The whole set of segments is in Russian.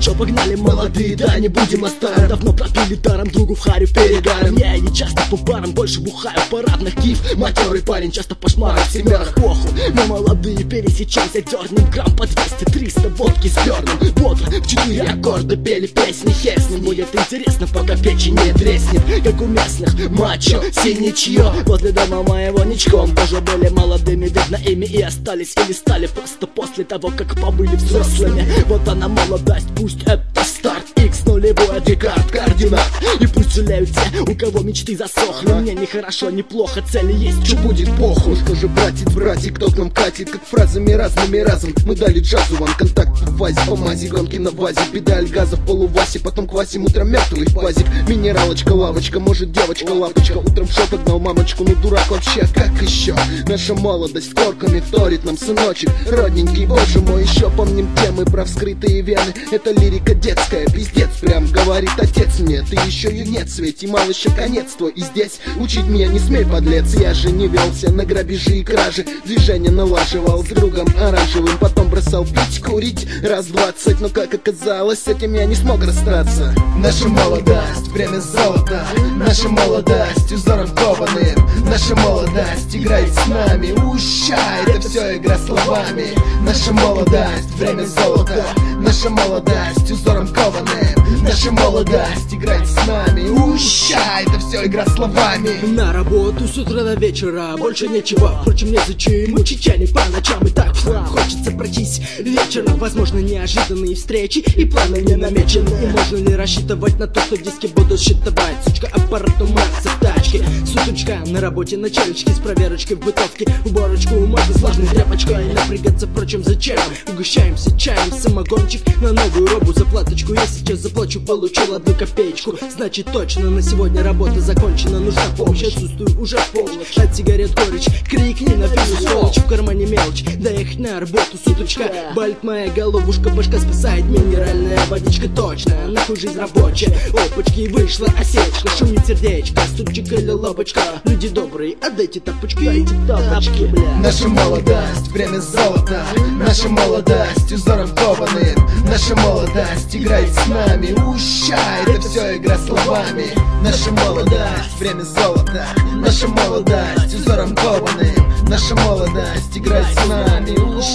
чё, погнали, молодые, да не будем о старом. Давно пропили даром, другу в харю перегаром. Я и не часто по барам, больше бухаю в парадных. Киев, матерый парень, часто по шмарам в семерах. Похуй, мы молодые, пересечемся, дернем грамм по 200-300 водки с дерном. Бодро, в 4 аккорда пели песни. Хер с ним, будет интересно, пока печень не треснет. Как у местных, мачо, синичье. Возле дома моего ничком тоже были молодыми, видно ими и остались. Или стали просто после того, как побыли взрослыми. Вот она молодость, пусть это старт. X нулевой, Декарт, координат. И пусть жалеют те, у кого мечты засохли. Мне не хорошо, не плохо, цели есть, что будет похуй. Что же, братик, кто к нам катит? Как фразами разными разом мы дали джазу ван. Контакт в фазе, по мази, гонки на вазе. Педаль газа в полувасе, потом квасим утром мертвый пазик. Минералочка, лавочка, может девочка, лапочка. Утром в шоп отдал мамочку, ну дурак вообще, как еще? Наша молодость корками вторит нам сыночек родненький, боже мой, еще помним темы про вскрытые вены. Это лирика детская, пиздец, прям говорит отец мне. Ты еще юнец, ведь и мал еще конец твой. И здесь учить меня не смей, подлец. Я же не велся на грабежи и кражи. Движение налаживал с другом оранжевым. Потом бросал пить, курить раз 20. Но как оказалось, с этим я не смог расстаться. Наша молодость, время золота. Наша молодость, узором кованым. Наша молодость играет с нами. Ущай, это все игра словами. Наша молодость, время золота. Наша молодость, узором кованым. Наша молодость играет с нами. Ущай, это все игра словами. На работу с утра до вечера, больше нечего. Впрочем, незачем мучить чайник по ночам. И так хочется пройтись вечером. Возможно, неожиданные встречи и планы не намечены. И можно ли рассчитывать на то, что диски будут считывать? Сучка, аппарат уматься в тачке. Суточка на работе, начальнички с проверочкой в бытовке. Уборочку можно с влажной тряпочкой. Напрягаться, впрочем, зачем? Угощаемся чаем, самогончик на новую робу заплаточку. Я сейчас заплачу, получил 1 копеечку. Значит, точно на сегодня работа закончена. Нужна помощь, отсутствую уже полночь. От сигарет горечь, крикни на всю сволочь. В кармане мелочь, доехать на работу суточка. Болит моя головушка, башка спасает минеральная водичка. Точно, нахуй жизнь рабочая. Опачки, вышла осечка, шумит сердечко. Стульчик или лобочка, люди добрые, отдайте тапочки. Дайте тапочки, бля. Наша молодость, время золота. Наша молодость, узором кованым. Наша молодость играет с нами. Ущай, это все игра словами. Наша молодость, время золота. Наша молодость, узором кованым. Наша молодость играет с нами.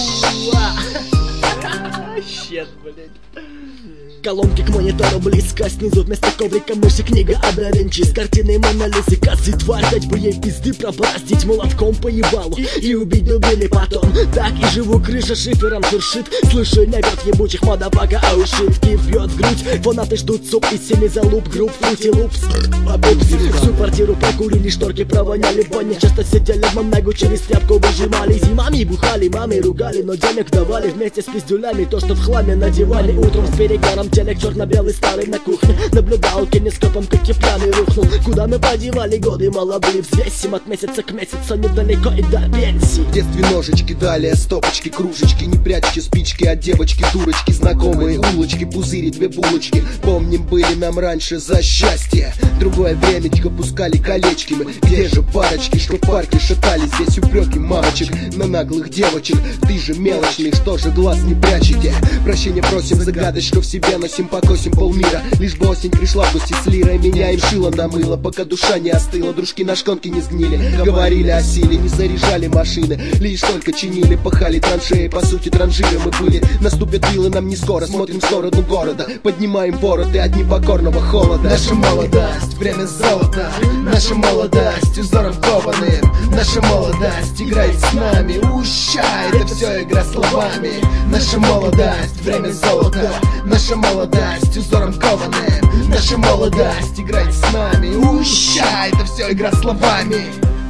Щет, блядь. Колонки к монитору близко. Снизу вместо коврика мыши книга о да Винчи. С картиной Мона Лизы козы тварь. Дать бы ей пизды пробраздить молотком по ебалу и убить убили потом. Так и живу, крыша шифером шуршит. Слышу навет ебучих модопака, а ушитки вьет в грудь. Фанаты ждут суп из 7 залуп. Групп Фрути Лупс. Всю квартиру прокурили, шторки провоняли вони. Часто сидели в мамнагу, через тряпку выжимали. Зимами бухали, мамы ругали, но денег давали. Вместе с пиздюлями то, что в хламе надевали. Утром с перегаром телек черно-белый старый на кухне. Наблюдал кинескопом, как я пьяный рухнул. Куда мы подевали годы молодые? Взвесим от месяца к месяцу, недалеко и до пенсии. В детстве ножички, далее стопочки, кружечки. Не прячьте спички от девочки, дурочки. Знакомые улочки, пузыри, 2 булочки. Помним, были нам раньше за счастье. Другое времечко, пускали колечки мы. Где же парочки, что в парке шатались? Здесь упреки мамочек на наглых девочек. Ты же мелочный, что же глаз не прячете? Прощения просим за гадость, что в себе носим, покосим полмира. Лишь бы осень пришла в гости с лирой. Меня им шило на мыло, пока душа не остыла. Дружки на шконке не сгнили. Говорили о силе, не заряжали машины. Лишь только чинили, пахали траншеи. По сути транжиры мы были. Наступят вилы нам не скоро. Смотрим в сторону города, поднимаем вороты от непокорного холода. Наша молодость, время золота. Наша молодость, узором кованым. Наша молодость играет с нами. Ущай, это все игра словами. Наша молодость, время золота. Наша молодость, узором кованым. Наша молодость играет с нами. Ущай, это все игра словами.